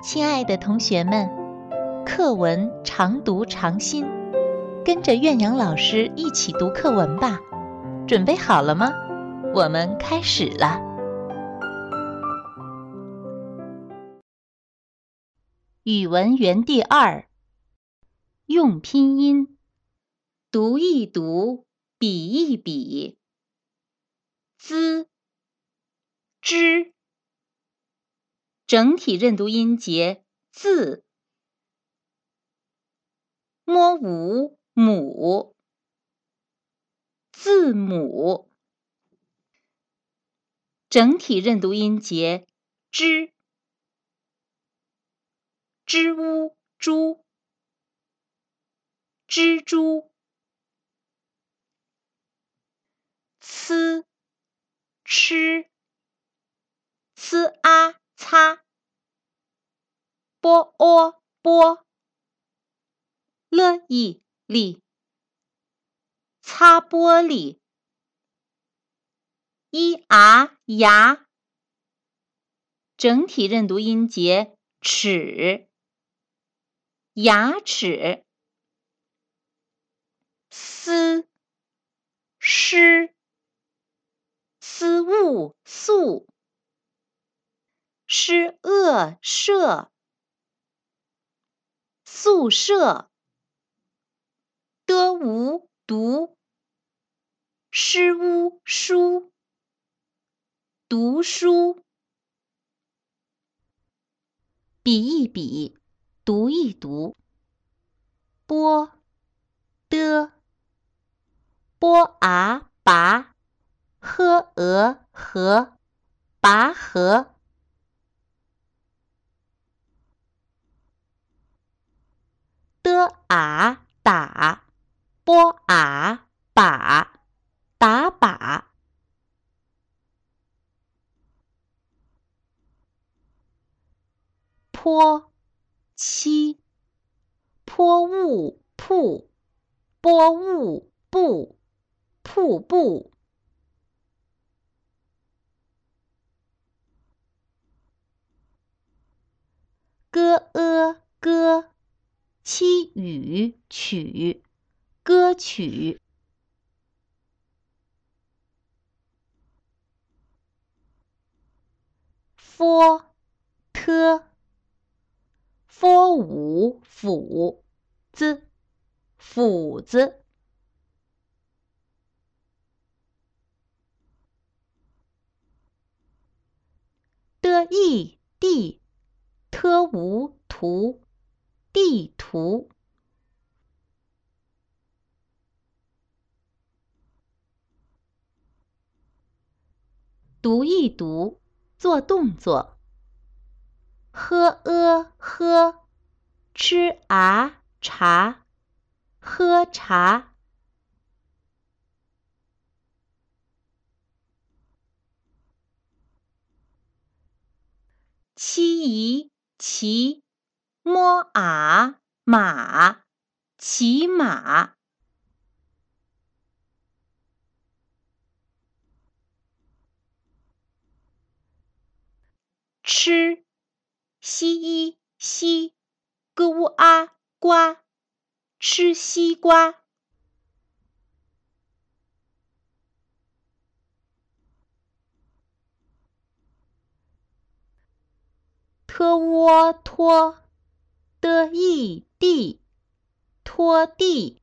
亲爱的同学们，课文常读常新，跟着苑阳老师一起读课文吧。准备好了吗？我们开始了。语文园地2，用拼音，读一读，比一比，滋、之，整体认读音节字，摸无母，字母，整体认读音节之，支乌猪，蜘蛛，呲吃，呲啊擦，波喔波，了一粒，擦玻璃，一啊牙，整体认读音节齿，牙齿，丝湿，丝雾素，诗恶舍，宿舍，的无读，诗乌书，读书，比一比，读一读，波的，波啊拔，呵和，拔河，的啊打，波啊把，打把，坡七，坡物瀑，波物布，瀑布，歌，七语曲，歌曲，佛舞斧子，斧子，的意地，特无图，地图，读一读，做动作，喝吃啊茶，喝茶，七姨骑，摸啊马，骑马，吃，西西，个乌啊瓜，吃西瓜，特窝拖，的意地，拖地，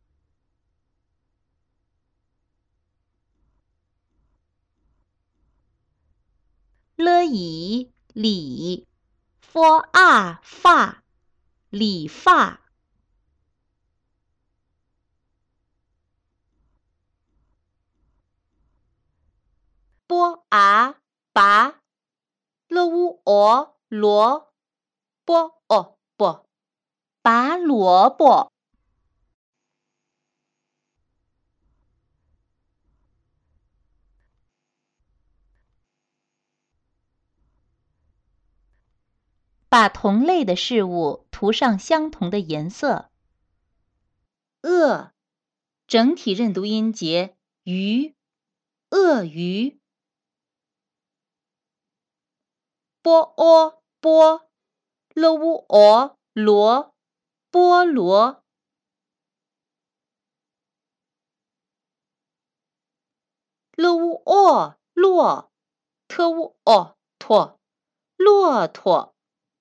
了以理，佛啊发，理发，波啊拔，了乌罗，波哦不，拔萝卜，把同类的事物涂上相同的颜色。鳄，整体认读音节鱼，鳄鱼。波喔波， 了乌鹅罗菠萝，了乌鹅骆特乌鹅驼骆驼，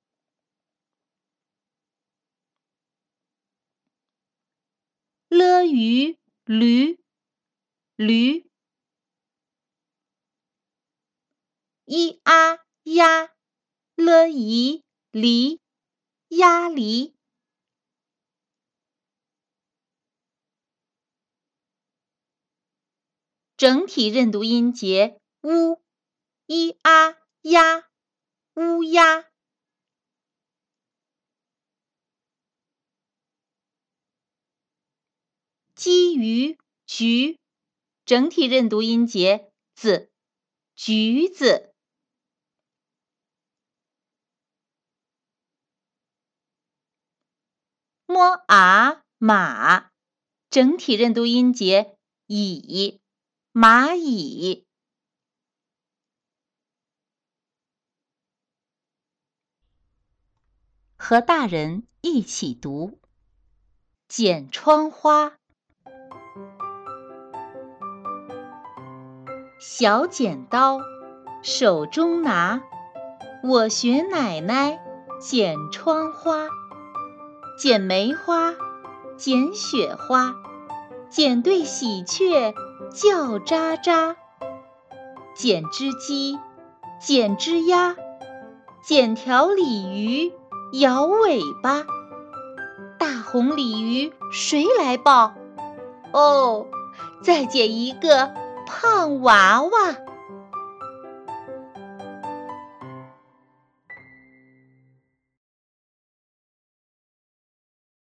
了鱼驴驴，一啊鸭了一梨鸭梨，整体认读音节乌，一啊鸭乌鸦。鲫鱼橘，整体认读音节子橘子。摸啊马，整体认读音节蚁蚂蚁。和大人一起读。剪窗花，小剪刀手中拿，我学奶奶剪窗花，剪梅花，剪雪花，剪对喜鹊叫喳喳，剪只鸡，剪只鸭，剪条鲤鱼摇尾巴。大红鲤鱼谁来抱？哦，再剪一个胖娃娃。